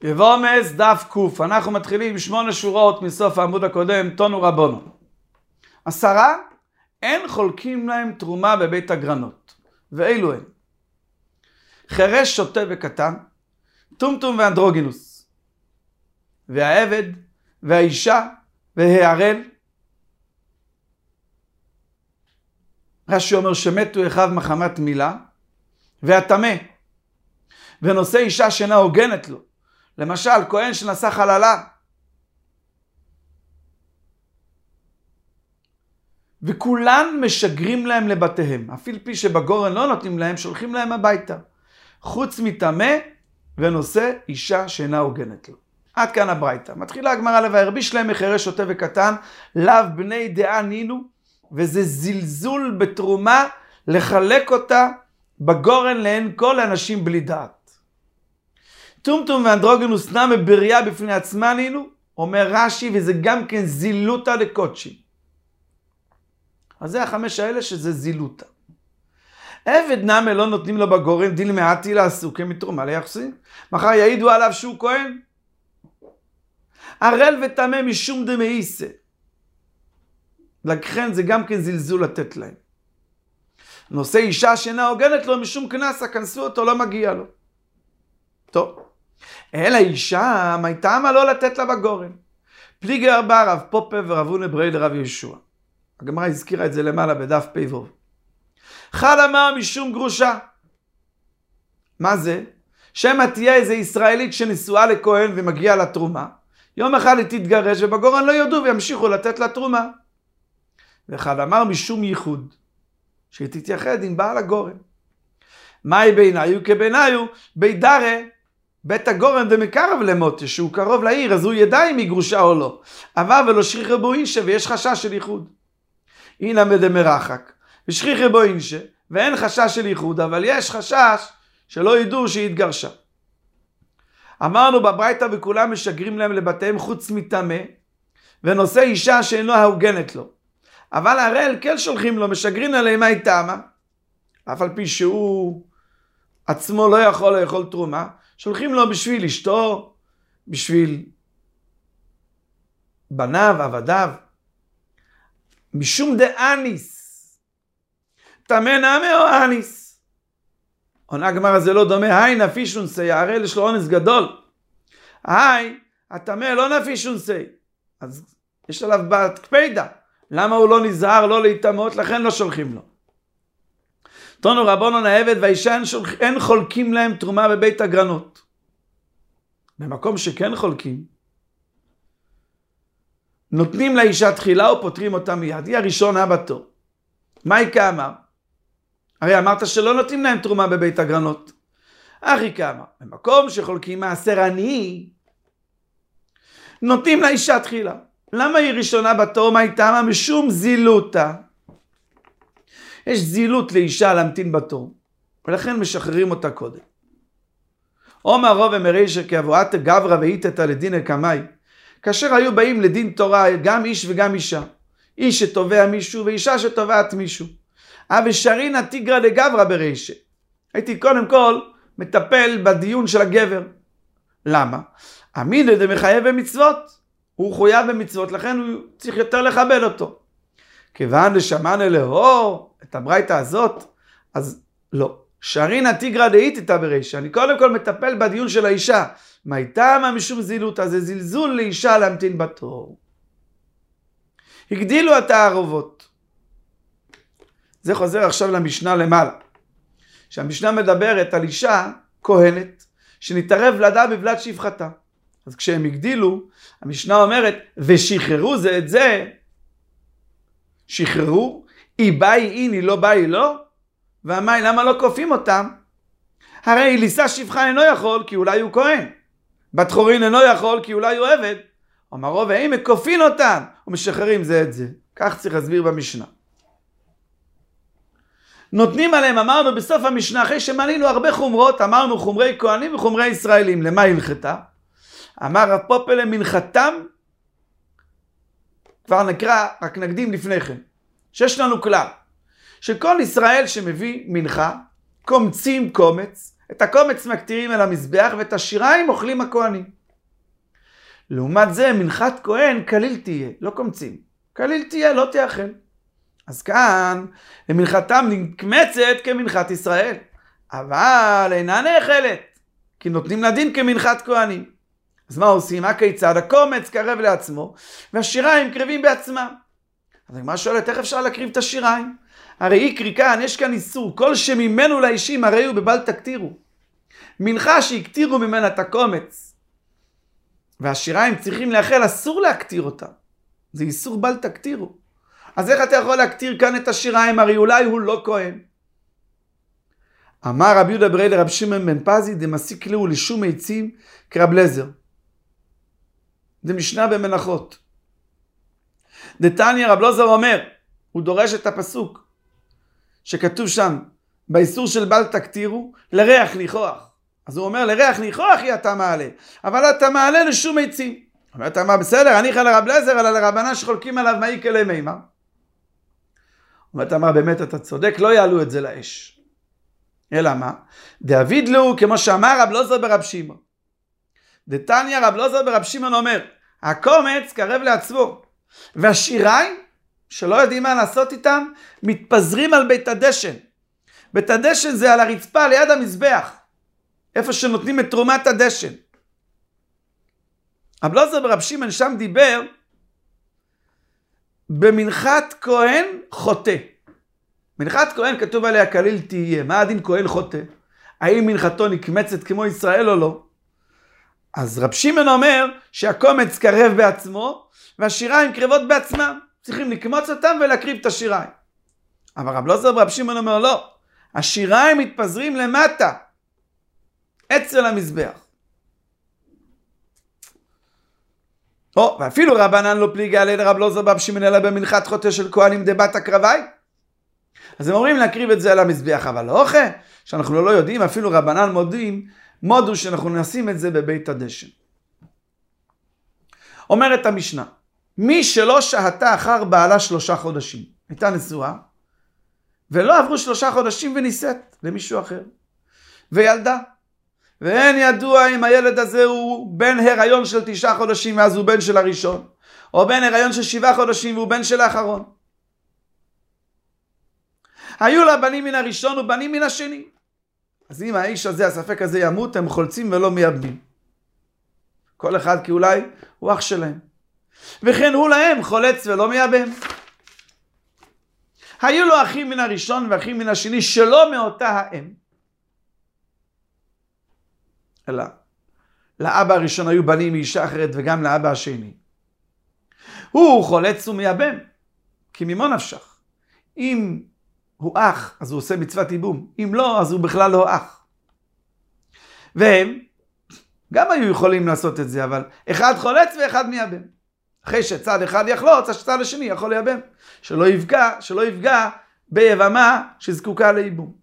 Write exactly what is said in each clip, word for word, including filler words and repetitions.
יבומס דף קוף, אנחנו מתחילים שמונה שורות מסוף העמוד הקודם, תונו רבונו. עשרה, אין חולקים להם תרומה בבית הגרנות, ואילו הם חרש, שוטה וקטן, טומטום ואנדרוגינוס, והעבד והאישה והערל. רש"י אומר שמתו אחיו מחמת מילה, והטמא ונושא אישה שאינה הוגנת לו, למשל כהן שנשא חללה, וכולן משגרים להם לבתיהם, אפילו פי שבגורן לא נותנים להם, שולחים להם הביתה, חוץ מטמא ונושא אישה שאינה הוגנת לו. עד כאן הברייתא. מתחילה הגמרא לבאר, בישלם מחרש, שוטה וקטן, לאו בני דעה נינו, וזה זלזול בתרומה לחלק אותה בגורן לעין כל האנשים בלי דעת. טומטום ואנדרוגינוס נמה בריאה בפני עצמה נינו, אומר רש"י, וזה גם כן זילותא לקודשי. אז זה החמש האלה שזה זילותא. עבד נמה לא נותנים לו בגורן, דיל מעטי לעסוקי מתרומה ליחסים. מחר יעידו עליו שהוא כהן. ערל וטמא משום דמאיסה. לכן זה גם כן זלזול לתת להם. נושא אישה שאינה הוגנת לו משום כנסה, כנסו אותו, לא מגיע לו. טוב. אלא אישה, מה טעמה לא לתת לה בגורן? פליגי ארבע, רב פופה ורב הונא ברי לרב יהושע. הגמרא הזכירה את זה למעלה בדף פ"ו. חל אמר משום גרושה. מה זה? שמא תהיה איזה ישראלית שנשואה לכהן ומגיעה לתרומה. יום אחד היא תתגרש ובגורן לא יודו וימשיכו לתת לה תרומה. וחל אמר משום ייחוד. שהיא תתייחד עם בעל הגורן. מהי בעיניו? כבעיניו בידרה בית הגורן דמקרב למוטה, שהוא קרוב לעיר, אז הוא ידע אם היא גרושה או לא. אבל ולא שכיחי בו אינשה, ויש חשש של ייחוד. הנה מדמרחק, ושכיחי בו אינשה, ואין חשש של ייחוד, אבל יש חשש שלא ידעו שהיא התגרשה. אמרנו בברייתא וכולם משגרים להם לבתיהם חוץ מטמא, ונושא אישה שאינו ההוגנת לו. אבל ערל כן שולחים לו, משגרים עליהם מה היא טעמה, אף על פי שהוא עצמו לא יכול לאכול תרומה, שולחים לו בשביל אשתו, בשביל בניו, עבדיו. משום דאניס. טמא נמי או אניס. עונה הגמרא זה לא דומה, היי נפישון סי, הערל יש לו אונס גדול. היי, הטמא לא נפישון סי. אז יש עליו בת קפידה. למה הוא לא נזהר, לא להתאמות, לכן לא שולחים לו. תונו רבונן העבד והאישה אין חולקים להם תרומה בבית הגרנות. במקום שכן חולקים, נותנים לאישה תחילה ופותרים אותה מיד. היא הראשונה בתור. מייקה אמר, הרי אמרת שלא נותנים להם תרומה בבית הגרנות. אחיקה אמר, במקום שחולקים מעשר עני, נותנים לאישה תחילה. למה היא ראשונה בתור? מה היא טעמה? משום זילותא. יש זילות לאישה להמתין בתור, ולכן משחררים אותה קודם. אומר רוב אמרישא כאבואת גברא ואיתתא לדינא קמאי, כאשר היו באים לדין תורה גם איש וגם אישה, איש שתובע מישהו ואישה שתובעת מישהו. אבל שרינא תיגרא לגברא ברישא. הייתי קודם כל מטפל בדיון של הגבר. למה? אמינא דמחייב במצוות. הוא חויב במצוות, לכן הוא צריך יותר לכבד אותו. כיוון דשמענא לאור את הברייתא הזאת, אז לא. שרינא תיגרא דאיתתא ברישא. אני קודם כל מטפל בדיון של האישה. מה טעמה משום זילותא? זה זלזול לאישה להמתין בתור. הגדילו את הערובות. זה חוזר עכשיו למשנה למעלה. שהמשנה מדברת על אישה כהנת שנתערב לדה בבלת שפחתה. אז כשהם הגדילו, המשנה אומרת, ושחררו זה את זה, שחררו, היא באי איני, לא באי לא, והמי, למה לא כופים אותם? הרי לישא שפחה אינו יכול, כי אולי הוא כהן. בת חורין אינו יכול, כי אולי הוא עבד. אמרו, והאם מכופין אותם, ומשחררים זה את זה. כך צריך להסביר במשנה. נותנים עליהם, אמרנו בסוף המשנה, אחרי שמנינו הרבה חומרות, אמרנו חומרי כהנים וחומרי ישראלים. למה הלכתה? אמר רב פופה למנחתם, כבר נקרא, רק נקדים לפני כן, שיש לנו כלל, שכל ישראל שמביא מנחה, קומצים קומץ, את הקומץ מקטירים אל המזבח ואת השיריים אוכלים הכהנים. לעומת זה מנחת כהן כליל תהיה, לא קומצים. כליל תהיה, לא תאכל. אז כאן למנחתם נקמצת כמנחת ישראל, אבל אינה נאכלת, כי נותנים לדין כמנחת כהנים. אז מה עושים? הכיצד? הקומץ קרב לעצמו, והשיריים קרבים בעצמם. אז מה שואלת, איך אפשר להקריב את השיריים? הרי איקרי כאן, יש כאן איסור, כל שממנו לאישים הרי הוא בבל תקטירו. מנחה שהקטירו ממנה את הקומץ, והשיריים צריכים לאכל, אסור להקטיר אותם. זה איסור בל תקטירו. אז איך אתה יכול להקטיר כאן את השיריים? הרי אולי הוא לא כהן. אמר רבי יהודה ברי לרב שמעון בן פזי, דמסיק להו לשום עצים כרב לזר. זה משנה במנחות. דתניא רב לוזר אומר, הוא דורש את הפסוק, שכתוב שם, באיסור של בל תקטירו, לריח ניחוח. אז הוא אומר, לריח ניחוח היא אתה מעלה, אבל אתה מעלה לשום עצים. אומר, אתה אמר, בסדר, אני חל לרב לזר, אלא לרבנה שחולקים עליו מאי כלי מימה. אומר, אתה אמר, באמת אתה צודק, לא יעלו את זה לאש. אלא מה? דאביד לו, כמו שאמר רב לוזר ברב שמעון. דתניא רב לוזר ברב שמעון אומר, הקומץ קרב לעצמו, והשיריים, שלא יודעים מה לעשות איתם, מתפזרים על בית הדשן. בית הדשן זה על הרצפה ליד המזבח, איפה שנותנים את תרומת הדשן. רב לוזר ברב שמעון שם דיבר, במנחת כהן חוטא. מנחת כהן כתוב עליה כליל תהיה. מה הדין כהן חוטא? האם מנחתו נקמצת כמו ישראל או לא? אז רב שמעון אומר שהקומץ קרב בעצמו, והשיריים קרבות בעצמם. צריכים לקמוץ אותם ולהקריב את השיריים. אבל רב לוזר ברב שמעון אומר לא. השיריים מתפזרים למטה, אצל המזבח. או, ואפילו רבנן לא פליגה עלי לרב לוזר ברב שמעון אלא במנחת חוטא של כהנים דבת הקרבי. אז הם אומרים להקריב את זה על המזבח, אבל לא אוכל, שאנחנו לא יודעים, אפילו רבנן מודים, מודו שאנחנו נשים את זה בבית הדשן. אומרת המשנה, מי שלא שהתה אחר בעלה שלושה חודשים, הייתה נשואה, ולא עברו שלושה חודשים ונישאת למישהו אחר, וילדה, ואין ידוע אם הילד הזה הוא בן הריון של תשעה חודשים, ואז הוא בן של הראשון, או בן הריון של שבעה חודשים, והוא בן של האחרון. היו לה בנים מן הראשון ובנים מן השני. אז אם האיש הזה, הספק הזה ימות, הם חולצים ולא מייבמים. כל אחד כי אולי הוא אח שלהם. וכן הוא להם חולץ ולא מייבם. היו לו אחים מן הראשון ואחים מן השני שלא מאותה האם. אלא, לאבא הראשון היו בנים מאישה אחרת וגם לאבא השני. הוא חולץ ומייבם, כי ממו נפשך. אם הוא אח, אז הוא עושה מצוות ייבום. אם לא, אז הוא בכלל לא אח. והם גם היו יכולים לעשות את זה, אבל אחד חולץ ואחד מייבם. אחרי שצד אחד יחלוץ, הצד השני יכול לייבם. שלא יפגע, שלא יפגע ביבמה שזקוקה לייבום.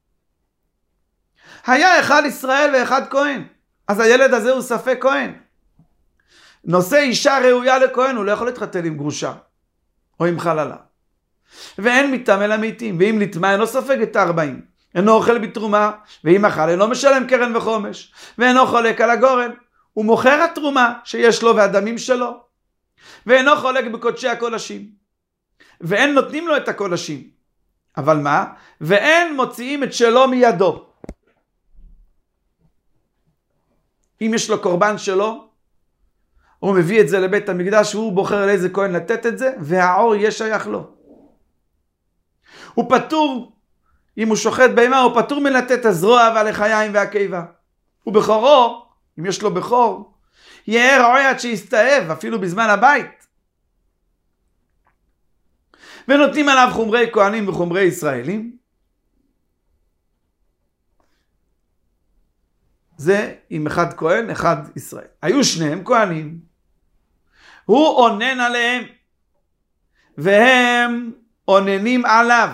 היה אחד ישראל ואחד כהן. אז הילד הזה הוא ספק כהן. נושא אישה ראויה לכהן, הוא לא יכול להתחתן עם גרושה. או עם חללה. ואין מיתם אלא מתים, ואם לטמא אינו סופג את הארבעים, אינו אוכל בתרומה, ואם אכל אינו משלם קרן וחומש, ואינו חולק על הגורן, הוא מוכר התרומה שיש לו והדמים שלו, ואינו חולק בקודשי הקודשים, ואין נותנים לו את הקודשים, אבל מה? ואין מוציאים את שלו מידו. אם יש לו קורבן שלו, הוא מביא את זה לבית המקדש, והוא בוחר לאיזה כהן לתת את זה, והעור יהיה שייך לו. הוא פטור, אם הוא שוחט בהמה, הוא פטור מלתת הזרוע והלחיים והקיבה. ובכורו, אם יש לו בכור, יהיה רועי עד שיסתאב, אפילו בזמן הבית. ונותנים עליו חומרי כהנים וחומרי ישראלים. זה עם אחד כהן, אחד ישראל. היו שניהם כהנים. הוא עונן עליהם, והם עוננים עליו.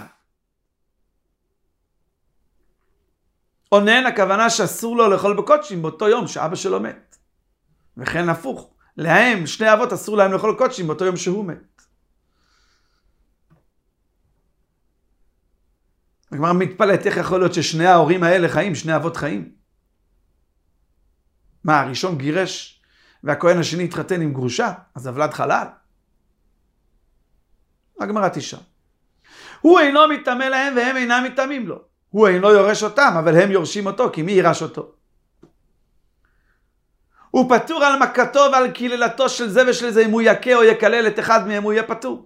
עונן, הכוונה שאסור לו לאכול בקודשים באותו יום שאבא שלו מת. וכן הפוך, להם, שני אבות, אסור להם לאכול קודשים באותו יום שהוא מת. הגמרא מתפלאת, איך יכול להיות ששני ההורים האלה חיים, שני אבות חיים? מה, הראשון גירש והכהן השני התחתן עם גרושה, אז הוולד חלל? הגמרא תשאל. הוא אינו מתאמה להם והם אינם מתאמים לו. הוא אינו יורש אותם, אבל הם יורשים אותו, כי מי יירש אותו? הוא פטור על מכתו ועל קללתו של זה ושל זה, אם הוא יקה או יקלל את אחד מהם, הוא יהיה פטור.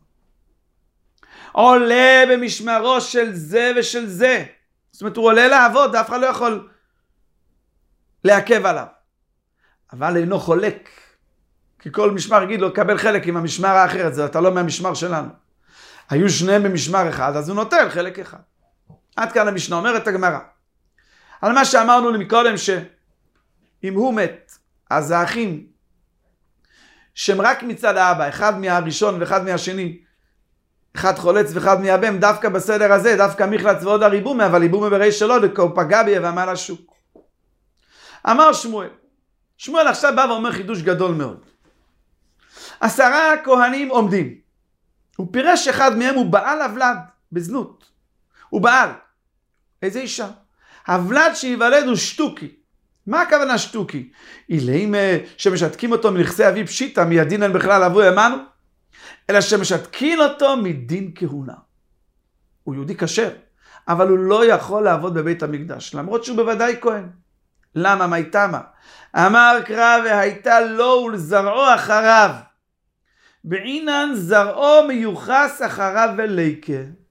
עולה במשמרו של זה ושל זה. זאת אומרת, הוא עולה לעבוד, אף אחד לא יכול לעכב עליו. אבל אינו חולק. כי כל משמר יגיד לו, קבל חלק עם המשמר האחר, זה אתה לא מהמשמר שלנו. היו שניהם במשמר אחד, אז הוא נוטל חלק אחד. עד כאן המשנה אומרת הגמרא. על מה שאמרנו מקודם, שאם הוא מת, אז האחים, שהם רק מצד האבא, אחד מהראשון ואחד מהשני, אחד חולץ ואחד מייבם, דווקא בסדר הזה, דווקא מחלץ ועוד הריבומי, אבל ריבומי בריש שלו, הוא פגע בי ועמל השוק. אמר שמואל, שמואל עכשיו בא ואומר חידוש גדול מאוד. עשרה כהנים עומדים. הוא פירש אחד מהם, הוא בעל הוולד בזנות. הוא בעל. איזה אישה? הוולד שיוולד הוא שטוקי. מה הכוונה שטוקי? אילאים שמשתקים אותו מנכסי אבי פשיטה, מידינן בכלל אבו ימנו, אלא שמשתקין אותו מדין כהונה. הוא יהודי כשר, אבל הוא לא יכול לעבוד בבית המקדש, למרות שהוא בוודאי כהן. למה? מה איתמה? אמר קרא והייתה לו ולזרעו אחריו. בעינן זרעו מיוחס אחריו וליקה.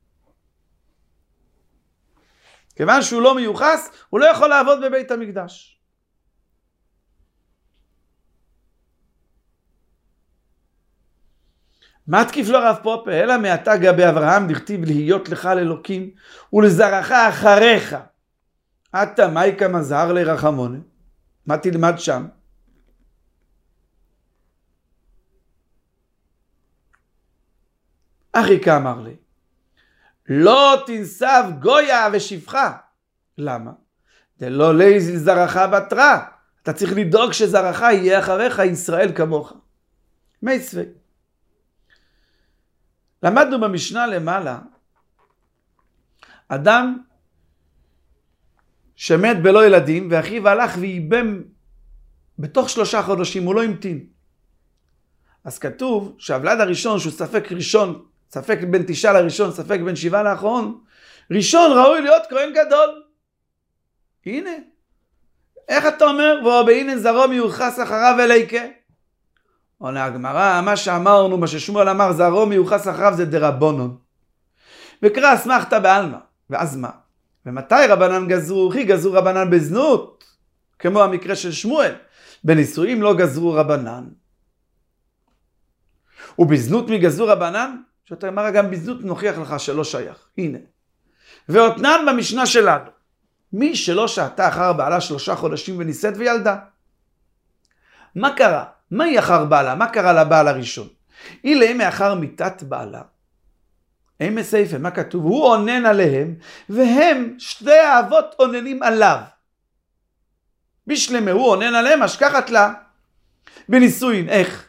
כיוון שהוא לא מיוחס, הוא לא יכול לעבוד בבית המקדש. מה תקיף לו רב פופה? אלא מעתה גבי אברהם דכתיב להיות לך לאלוקים ולזרעך אחריך. אתה מייקה מזהר לרחמונה. מה תלמד שם? אחיקה אמר לי, לא תנסב גויה ושפחה. למה? דלא ליזיל זרעך בתרה. אתה צריך לדאוג שזרעך יהיה אחריך ישראל כמוך. מי צווי. למדנו במשנה למעלה, אדם שמת בלא ילדים, ואחיו הלך וייבם בתוך שלושה חודשים, הוא לא המתין. אז כתוב שהוולד הראשון, שהוא ספק ראשון, ספק בין תשעה לראשון, ספק בין שבעה לאחרון, ראשון ראוי להיות כהן גדול. הנה. איך אתה אומר? והנה זרעו מיוחס אחריו וליקה. עונה הגמרא, מה שאמרנו, מה ששמואל אמר, זרעו מיוחס אחריו זה דרבנן. וקרא אסמכתא בעלמא. ואז מה? ומתי רבנן גזרו? כי גזרו רבנן בזנות, כמו המקרה של שמואל. בנישואים לא גזרו רבנן. ובזנות מי גזרו רבנן? שאתה אמר גם בזנות נוכיח לך שלא שייך. הנה. ואותנן במשנה שלנו. מי שלא שעתה אחר בעלה שלושה חודשים ונישאת וילדה. מה קרה? מה היא אחר בעלה? מה קרה לבעל הראשון? אילה מאחר מיתת בעלה. הם מסייפה, מה כתוב? הוא עונן עליהם, והם שתי האבות עוננים עליו. בשלמה הוא עונן עליהם, השכחת לה. בנישואין, איך?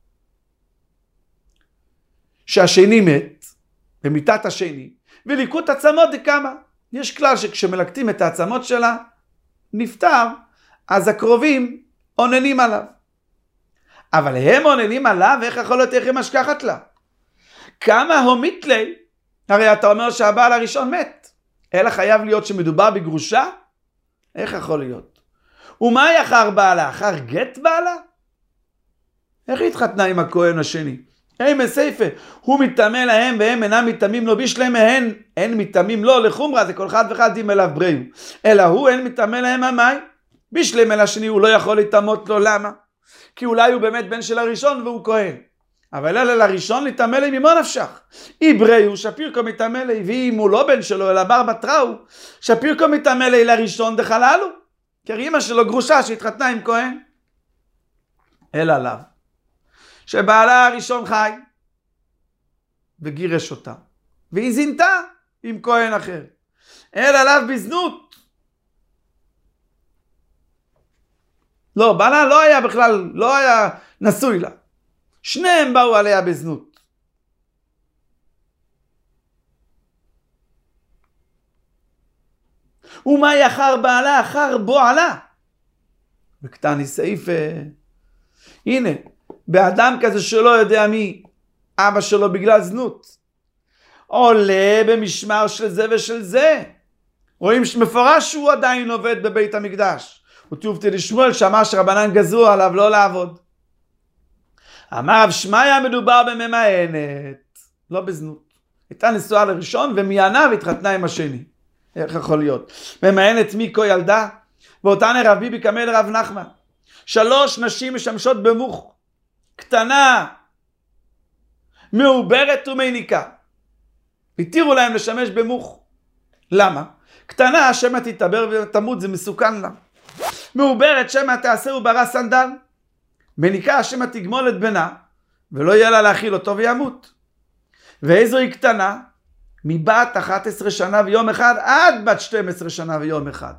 שהשני מת, במיתת השני, וליקוט עצמות דקמה. יש כלל שכשמלקטים את העצמות שלה, נפטר, אז הקרובים עוננים עליו. אבל הם עוננים עליו, איך יכול להיות איך הם השכחת לה? כמה הומית לי? הרי אתה אומר שהבעל הראשון מת. אלא חייב להיות שמדובר בגרושה? איך יכול להיות? ומה היא אחר בעלה? אחר גט בעלה? איך התחתנה עם הכהן השני? הם מסייפה, הוא מתאמה להם והם אינם מתאמים לו בשלם מהן, אין מתאמים לו לחומרה, זה כל אחד ואחד עם אליו בריאו. אלא הוא אין מתאמה להם המי, בשלם אל השני הוא לא יכול להתאמות לו, למה? כי אולי הוא באמת בן של הראשון והוא כהן. אבל אלא לראשון להתאמה לי ממה נפשך. אי בריאו שפירקו מתאמה לי, ואם הוא לא בן שלו אלא בר בתראו, שפירקו מתאמה לי לראשון דחללו. כי אמא שלו גרושה שהתחתנה עם כהן. אלא לאו. שבעלה הראשון חי וגירש אותה והיא זינתה עם כהן אחר, אלא לאו בזנות. לא, בעלה לא היה בכלל, לא היה נשוי לה, שניהם באו עליה בזנות. ומה אחר בעלה? אחר בועלה. בקטני סעיף, הנה, באדם כזה שלא יודע מי אבא שלו בגלל זנות, עולה במשמר של זה ושל זה. רואים מפורש שהוא עדיין עובד בבית המקדש. וטובתי לשמואל שאמר שרבנן גזרו עליו לא לעבוד. אמר רב שמעיה מדובר בממאנת, לא בזנות. הייתה נשואה לראשון ומיינה והתחתנה עם השני. איך יכול להיות? ממאנת מיקו ילדה, ואותן רב ביבי קמא לרב נחמן. שלוש נשים משמשות במוך, קטנה, מעוברת ומיניקה. התירו להם לשמש במוך. למה? קטנה, שמא תתעבר ותמות, זה מסוכן לה. מעוברת, שמא תעשה וברא סנדל. מיניקה, שמא תגמול את בנה, ולא יהיה לה להאכיל אותו וימות. ואיזו היא קטנה? מבת אחת עשרה שנה ויום אחד עד בת שתים עשרה שנה ויום אחד.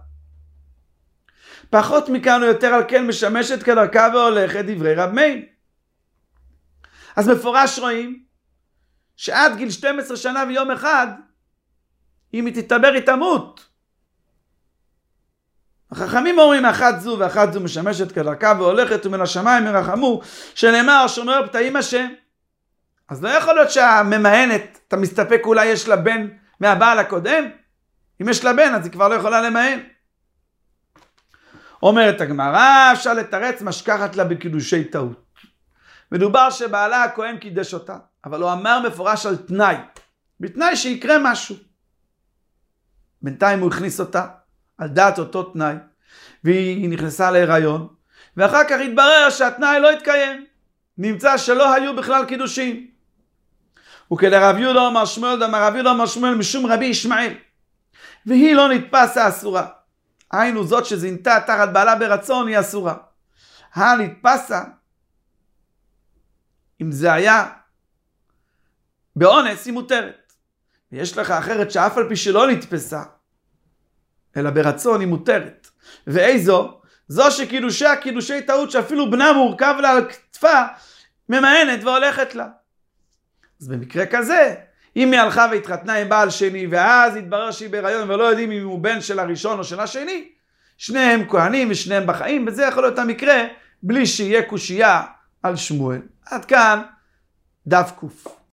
פחות מכאן או יותר על כן משמשת כדרכה והולכת דברי רב מאיר. אז מפורש רואים שעד גיל שתים עשרה שנה ויום אחד, אם היא תתעבר היא תמות. החכמים אומרים אחת זו ואחת זו משמשת כדרכה והולכת ומן השמיים ירחמו, שנאמר שומר פתאים השם. אז לא יכול להיות שהממאנת, אתה מסתפק אולי יש לה בן מהבעל הקודם? אם יש לה בן אז היא כבר לא יכולה למאן. אומרת הגמרא, אפשר לתרץ משכחת לה בקידושי טעות. מדובר שבעלה הכהן קידש אותה, אבל הוא אמר מפורש על תנאי, בתנאי שיקרה משהו. בינתיים הוא הכניס אותה על דעת אותו תנאי, והיא נכנסה להיריון, ואחר כך התברר שהתנאי לא התקיים. נמצא שלא היו בכלל קידושים. וכלרב יהודה אומר שמואל, דאמר רב יהודה אומר שמואל משום רבי ישמעאל, והיא לא נתפסה אסורה. היינו זאת שזינתה תחת בעלה ברצון היא אסורה. הנתפסה, אם זה היה באונס, היא מותרת. ויש לך אחרת שאף על פי שלא נתפסה, אלא ברצון היא מותרת. ואיזו? זו שקידושיה קידושי טעות, שאפילו בנה מורכב לה על כתפה, ממאנת והולכת לה. אז במקרה כזה, אם היא הלכה והתחתנה עם בעל שני, ואז התברר שהיא בהיריון ולא יודעים אם הוא בן של הראשון או של השני, שניהם כהנים ושניהם בחיים, וזה יכול להיות המקרה בלי שיהיה קושייה על שמואל. עד כאן דף קוף.